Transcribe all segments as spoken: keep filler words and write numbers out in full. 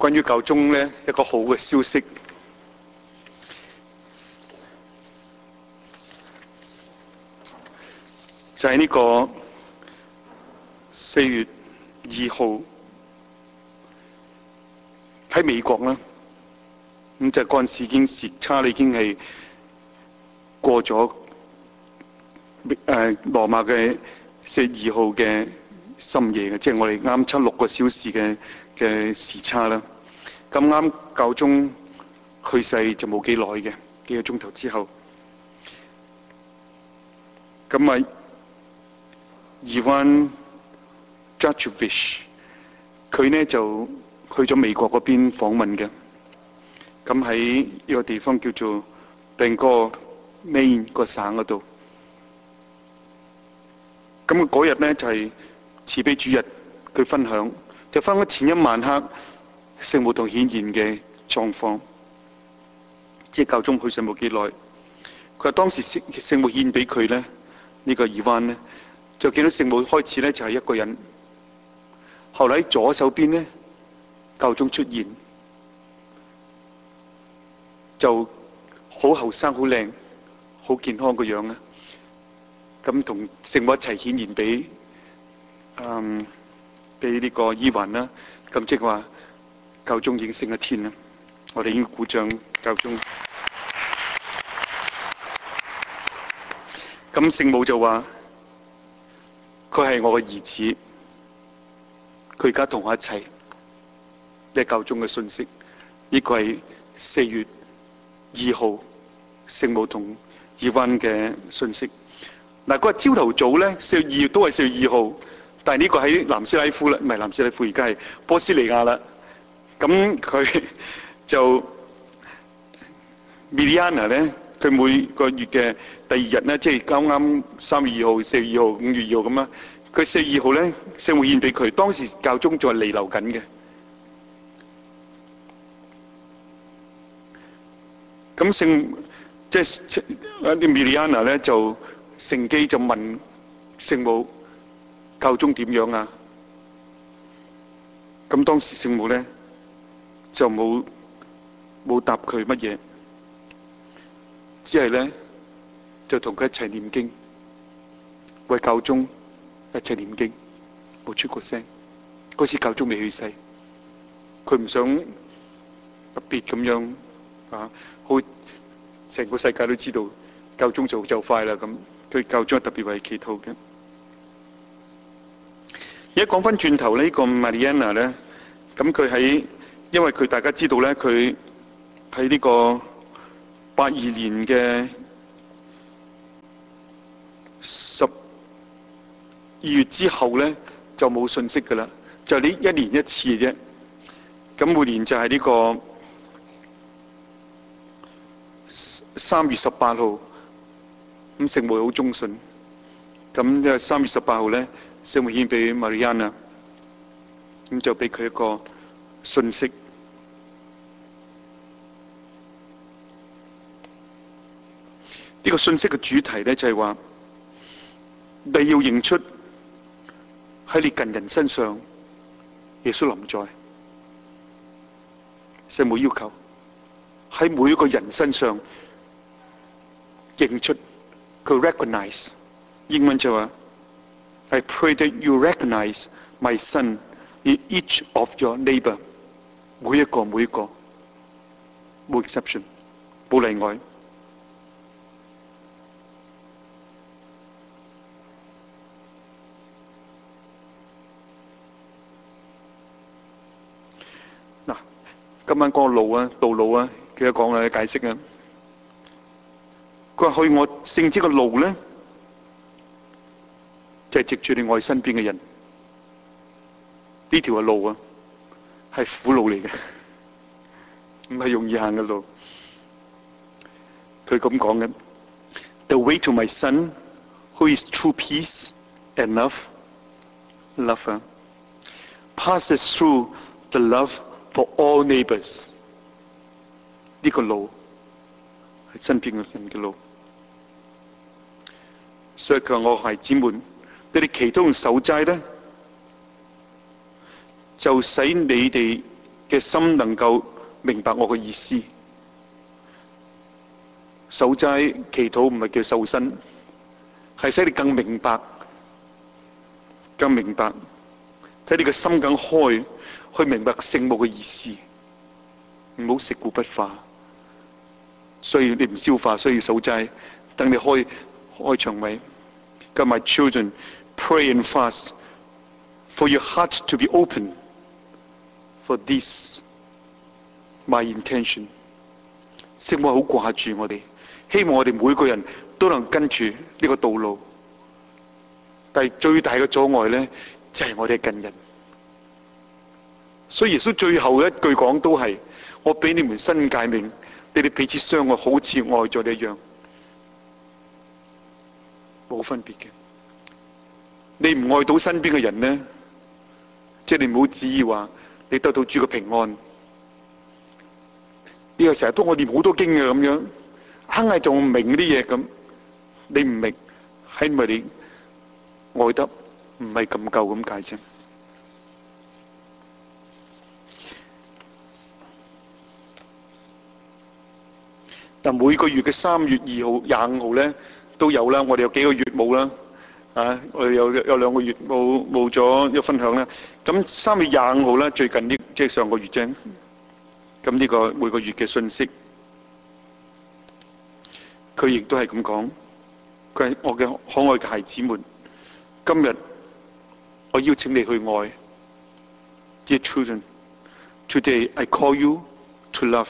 關於教宗呢一個好嘅消息，就係呢個四月二號喺美國啦，咁就嗰陣時已經時差，已經係過咗誒羅馬嘅四月二號嘅深夜嘅，即係我哋啱七六個小時嘅嘅時差啦。咁啱教宗去世就冇幾耐嘅，幾個鐘頭之後，咁啊Ivan Jurjevich佢呢就去咗美國嗰邊訪問嘅，咁喺呢個地方叫做 Bangor Maine 個省嗰度。咁佢嗰日呢就係慈悲主日，佢分享就分享前一晚黑聖母同顯現嘅狀況，即係教宗去世冇幾耐。佢話當時聖聖母顯俾佢咧，呢個 Ivan 呢，就見到聖母開始咧就係一個人，後嚟喺左手邊咧教宗出現，就好後生、好靚、好健康個樣啊！咁同聖母一齊顯現俾嗯俾呢個伊環啦，咁即係話教宗已經升咗天啦，我哋應該鼓掌教宗。咁聖母就話佢係我嘅兒子，佢而家同我一齊。呢係教宗嘅信息，呢個係四月二號聖母同伊環嘅信息。嗱，嗰日朝頭早咧，四月二號都係四月二號，但係呢個喺南斯拉夫啦，唔係南斯拉夫，而家係波斯尼亞啦。咁佢就 Miliana 咧，佢每個月嘅第二日咧，即係啱啱三月二號、四月二號、五月二號咁啦。佢四月二號咧，聖母獻俾佢，當時教宗仲係彌留緊嘅。咁聖即係啲 Miliana 咧就乘機就問聖母教宗點樣啊？咁當時聖母咧就冇冇答佢乜嘢，只係咧就同佢一齊念經，為教宗一齊念經，冇出過聲。嗰時教宗未去世，佢唔想特別咁樣啊，好成個世界都知道教宗就就快啦咁。佢教宗係特別為祈禱嘅。而家講翻轉頭呢個 Mariana 咧，咁佢喺因為佢大家知道咧，佢喺呢個八二年嘅十二月之後咧就冇信息噶啦，就呢一年一次嘅啫。咁每年就係呢個三月十八號，咁聖母好忠信。咁咧三月十八號咧，聖母獻俾 Mariana， 咁就俾佢一個信息。呢個信息嘅主題咧就係話，你要認出喺你近人身上，耶穌臨在。聖母要求喺每一個人身上認出，佢 recognize。英文就話 I pray that you recognize my son in each of your neighbor。每一個每一個冇 exception， 冇例外。嗱，今晚講個路啊，道路啊，記得講啊，解釋啊。佢話去我聖子嘅路咧，就係藉住你愛身邊嘅人。呢條嘅路啊，係苦路嚟嘅，唔係容易行嘅路。佢咁講嘅 ，The way to my son, who is true peace and love, love 啊 passes through the love for all neighbors。呢個路係身邊嘅人嘅路。所以佢話我孩子們，你哋祈禱同守齋咧，就使你哋嘅心能夠明白我嘅意思。守齋祈禱唔係叫瘦身，係使你更明白、更明白，睇你個心更開，去明白聖母嘅意思。唔好食古不化，所以你唔消化，所以要守齋。等你開開腸胃。God, my children, pray and fast for your heart to be open for this my intention。聖母好掛住我哋，希望我哋每個人都能跟住呢個道路。但係最大嘅阻礙咧，就係、是、我哋嘅近人。所以耶穌最後一句講都係：我俾你們新誡命，你哋彼此相愛，好似愛咗你一樣，冇分別嘅。你唔愛到身邊嘅人呢，即係你唔好旨意話你得到主嘅平安。呢個成日都我念好多經嘅咁樣，硬係仲唔明啲嘢咁，你唔明係因為你愛得唔係咁夠咁解啫。但每個月嘅三月二號、廿五號咧都有啦，我哋有幾個月冇啦。啊！我哋有有兩個月冇冇咗一分享啦。咁三月廿五號咧，最近呢即係上個月啫。咁呢個每個月嘅信息，佢亦都係咁講。佢係我嘅可愛嘅孩子們，今日我邀請你去愛。Dear children, today I call you to love。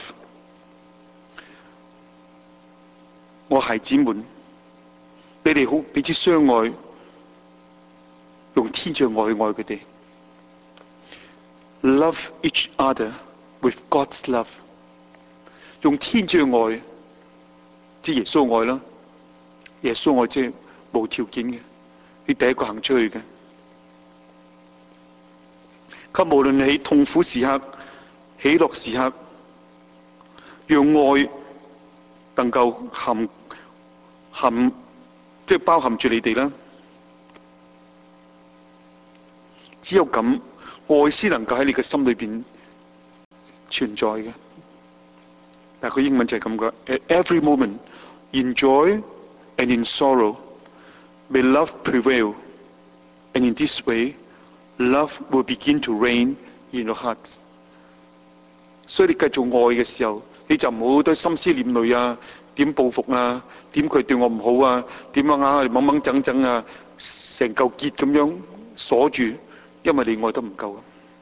我孩子們，你哋好彼此相愛。用天主愛去愛佢哋 ，love each other with God's love。用天主愛，即係耶穌愛啦。耶穌愛即係無條件嘅，你第一個行出去嘅。及無論你痛苦時刻、喜樂時刻，讓愛能夠含含即係包含住你哋啦。只有咁，愛先能夠喺你嘅心裏邊存在嘅。但係佢英文就係咁講 ：At every moment, in joy and in sorrow, may love prevail, and in this way, love will begin to reign in your hearts。所以你繼續愛嘅時候，你就唔好多心思念慮啊，點報復啊，點佢對我唔好啊，點樣啊，掹掹整整啊，成嚿結咁樣鎖住。因為你愛得唔夠。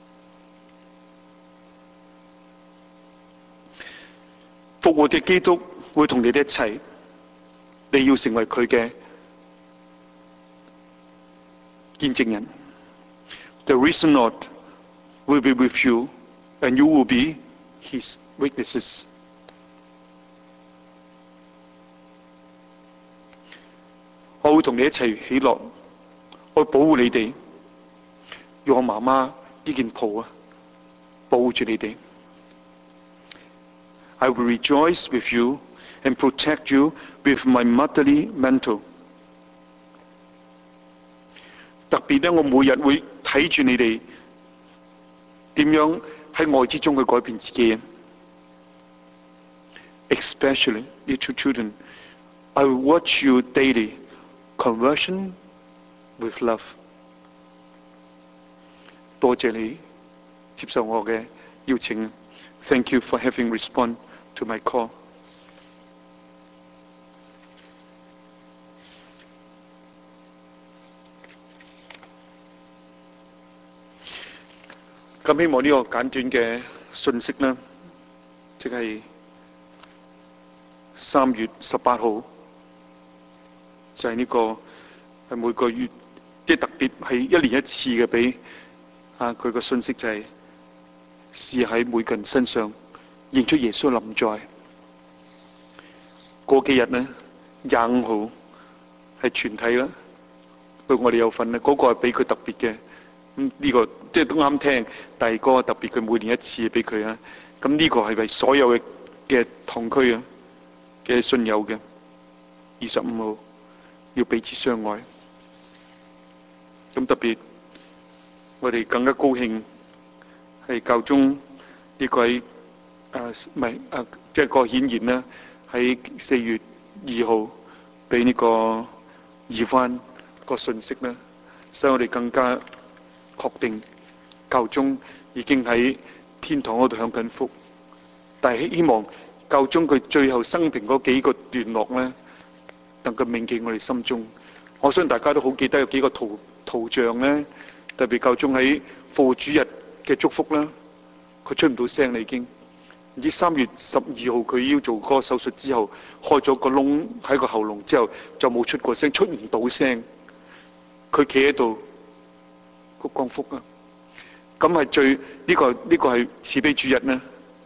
復活嘅基督會同你哋一齊，你要成為佢嘅見證人。The risen Lord will be with you, and you will be His witnesses。我會同你一齊喜樂，我會保護你哋。用我媽媽呢件袍啊，保護住你哋。I will rejoice with you and protect you with my motherly mantle。特別咧，我每日會睇住你哋點樣喺愛之中去改變自己。Especially little children, I will watch you daily, conversion with love。多謝你接受我嘅邀請。Thank you for having responded to my call。咁希望呢個簡短嘅信息呢，即係三月十八號，就係呢個係每個月，即係特別係一年一次嘅俾。啊！佢個信息就係試喺每個人身上認出耶穌臨在。過幾日呢，廿五號係全體啦，對我哋有份啦。嗰、那個係俾佢特別嘅，咁、嗯、呢、這個即係都啱聽。第二個特別，佢每年一次俾佢啊。咁呢個係為所有嘅嘅同區啊嘅信友嘅。二十五號要彼此相愛。咁特別。我哋更加高興係教宗呢個喺誒唔係誒，即係個顯現啦，喺四月二號俾呢個移翻個信息啦，所以我哋更加確定教宗已經喺天堂嗰度享緊福。但係希望教宗佢最後生平嗰幾個段落咧，能夠銘記我哋心中。我相信大家都好記得有幾個圖圖像咧，特別教宗喺復活主日嘅祝福啦，佢出唔到聲啦已經。唔知三月十二號佢要做嗰個手術之後，開咗個窿喺個喉嚨之後，就冇出過聲，出唔到聲。佢企喺度個降福啊！咁係最呢個呢個係慈悲主日呢？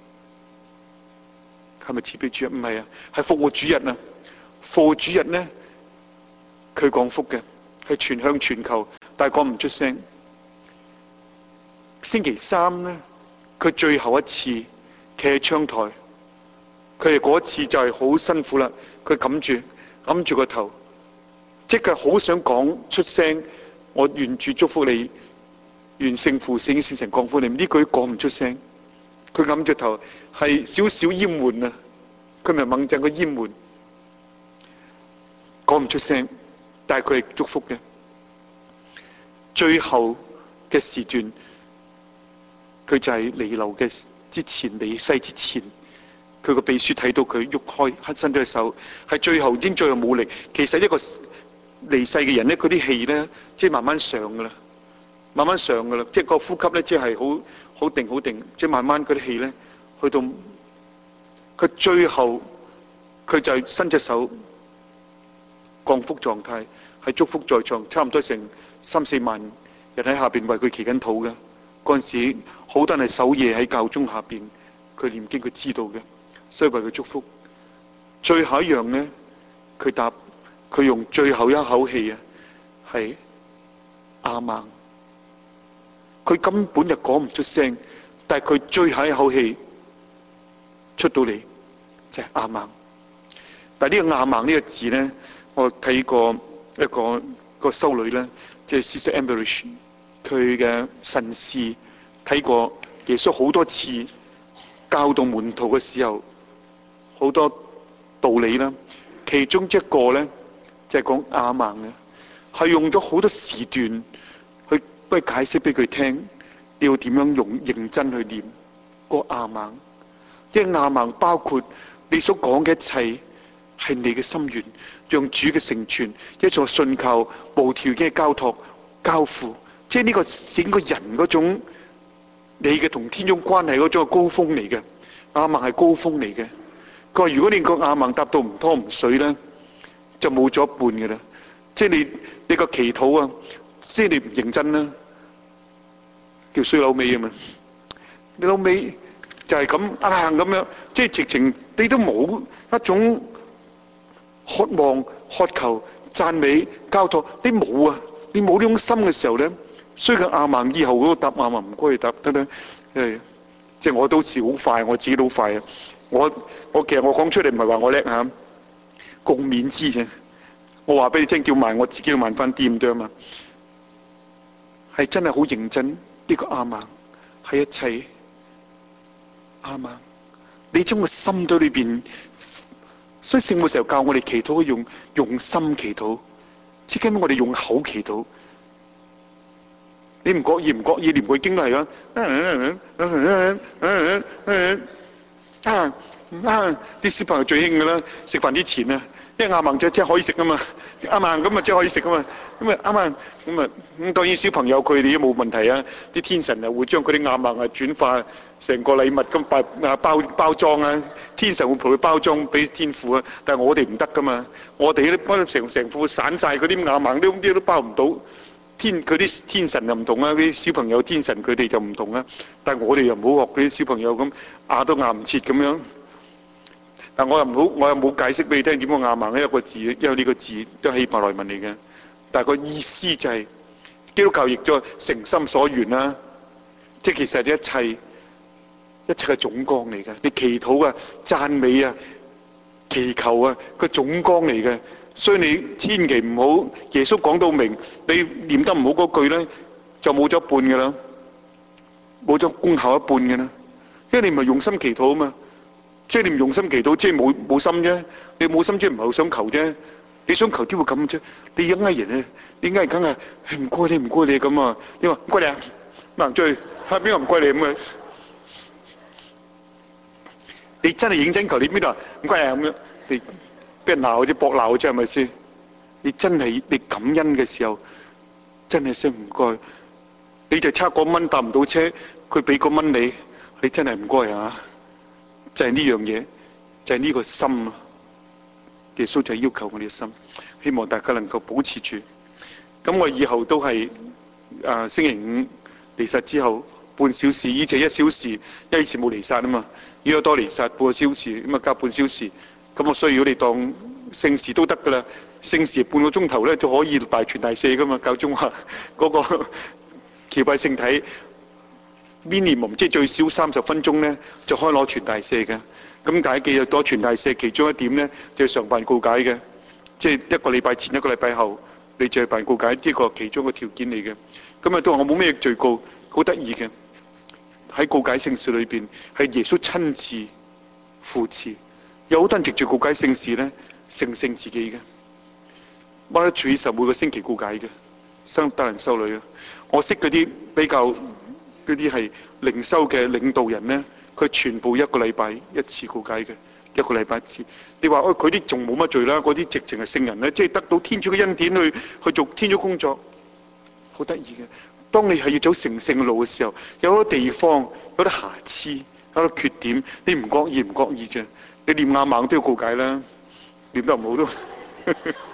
係咪慈悲主日？唔係啊，係復活主日啊！復活主日呢，佢降福嘅係傳向全球，但係講唔出聲。星期三呢，佢最後一次企喺窗台，佢哋嗰一次就係好辛苦啦。佢揞住揞住個頭，即係好想講出聲。我願主祝福你，願聖父聖子聖神降福你。呢句講唔出聲，佢揞住頭係少少淹悶啊！佢咪猛震個淹悶，講唔出聲，但係佢係祝福嘅。最後嘅時段，佢就係彌留嘅之前，離世之前，佢個秘書睇到佢喐開，伸咗隻手，係最後已經最後冇力。其實一個離世嘅人咧，佢啲氣咧，即係慢慢上噶啦，慢慢上噶啦，即係個呼吸咧，即係好好定好定，即係慢慢嗰啲氣咧，去到佢最後，佢就係伸隻手降福狀態，係祝福在場，差唔多成三四萬人喺下邊為佢祈緊禱嘅。嗰陣時，好多人係守夜喺教宗下邊，佢念經佢知道嘅，所以為佢祝福。最後一樣咧，佢答，佢用最後一口氣啊，係阿孟。佢根本就講唔出聲，但係佢最後一口氣出到嚟就係阿孟。但係呢個阿孟呢個字咧，我睇過一個一個修女咧，即係 Sister Amberish，佢嘅神視睇過耶穌好多次教導門徒嘅時候，好多道理啦。其中一個咧就係講阿孟嘅，係用咗好多時段去不解釋俾佢聽，你要點樣用認真去念個阿孟。即係阿孟包括你所講嘅一切係你嘅心願，讓主嘅成全，一座信靠無條件嘅交託交付。即係呢個整個人嗰種你嘅同天中關係嗰種高峰嚟嘅。阿孟係高峰嚟嘅。佢話如果你個阿孟答到唔湯唔水咧，就冇咗一半嘅啦。即係你你個祈禱啊，即係你唔認真啦，叫衰老尾啊嘛。你老尾就係咁啊咁樣，即係直情你都冇一種渴望、渴求、讚美、交託，你冇啊！你冇呢種心嘅時候咧，所以個阿孟以後嗰個答阿孟唔該你答得啦。誒，即係我都是好快，我自己都好快啊！我我其實我講出嚟唔係話我叻嚇，共勉之啫。我話俾你聽，叫慢我自己要慢翻啲咁多嘛。係真係好認真，呢個阿孟係一切阿孟，你將個心到裏邊。所以聖母時候教我哋祈禱用用心祈禱，即係我哋用口祈禱。你唔覺意唔覺意念佢經都係啊！啊啊！啲小朋友最興㗎啦，食飯之前啊，因為阿孟就即係可以食啊嘛，阿孟咁啊即係可以食啊嘛，咁啊阿孟咁啊咁當然小朋友佢哋都冇問題啊，啲天神啊會將佢啲阿孟啊轉化成個禮物咁包啊包包裝啊，天神會陪佢包裝俾天父啊，但係我哋唔得噶嘛，我哋啲包成成副散曬嗰啲阿孟啲啲都包唔到。天佢啲天神又唔同啊，啲小朋友天神佢哋就唔同啊，但係我哋又唔好學嗰啲小朋友咁壓都壓唔切咁樣。但我又唔好，我又冇解釋俾你聽點樣阿孟呢一個字，因為呢個字都係希伯來文嚟嘅。但係個意思就係、是、基督教譯咗誠心所願啦，即係其實一切一切嘅總綱嚟嘅。你祈禱啊、讚美啊、祈求啊，個總綱嚟嘅。所以你千祈唔好，耶穌講到明，你念得唔好嗰句咧，就冇咗一半嘅啦，冇咗功效一半嘅啦。 因為你唔係用心祈禱啊嘛。即係你唔用心祈禱，即係冇冇心啫。你冇心即係唔係好想求啫。你想求點會咁啫？你應該人咧，應該係梗係唔該你唔該你咁啊。你話唔該你啊，行出去嚇邊個唔該你咁啊？你真係認真求，你邊度唔該啊咁樣？你俾人鬧啫，搏鬧啫，係咪先？你真係你感恩嘅時候，真係聲唔該。你就差個蚊搭唔到車，佢俾個蚊你，你真係唔該啊！就係呢樣嘢，就係呢個心啊！耶穌就係要求我哋嘅心，希望大家能夠保持住。咁我以後都係啊星期五彌撒之後半小時，以前一小時，因為以前冇彌撒啊嘛，依家多彌撒半個小時，咁啊加半小時。咁我需要你當聖事都得噶啦，聖事半個鐘頭咧就可以大傳大赦噶嘛。教宗話嗰個祈拜聖體 minimum 即係最少三十分鐘咧，就可以攞傳大赦嘅。咁解記攞傳大赦其中一點咧，就係常辦告解嘅，即係一個禮拜前一個禮拜後，你就係辦告解，呢個其中一個條件嚟嘅。咁啊都話我冇咩罪告，好得意嘅。喺告解聖事裏邊，係耶穌親自扶持。有好多人藉住告解聖事咧，成聖自己嘅。Mother Teresa每個星期告解嘅，生得人修女啊。我識嗰啲比較嗰啲係靈修嘅領導人咧，佢全部一個禮拜一次告解嘅，一個禮拜一次。你話哦，佢啲仲冇乜罪啦，嗰啲直情係聖人咧，即係得到天主嘅恩典去去做天主工作，好得意嘅。當你係要走成聖路嘅時候，有好多地方有啲瑕疵，有啲缺點，你唔覺意唔覺意啫。你念亞猛都要告解啦，念得唔好都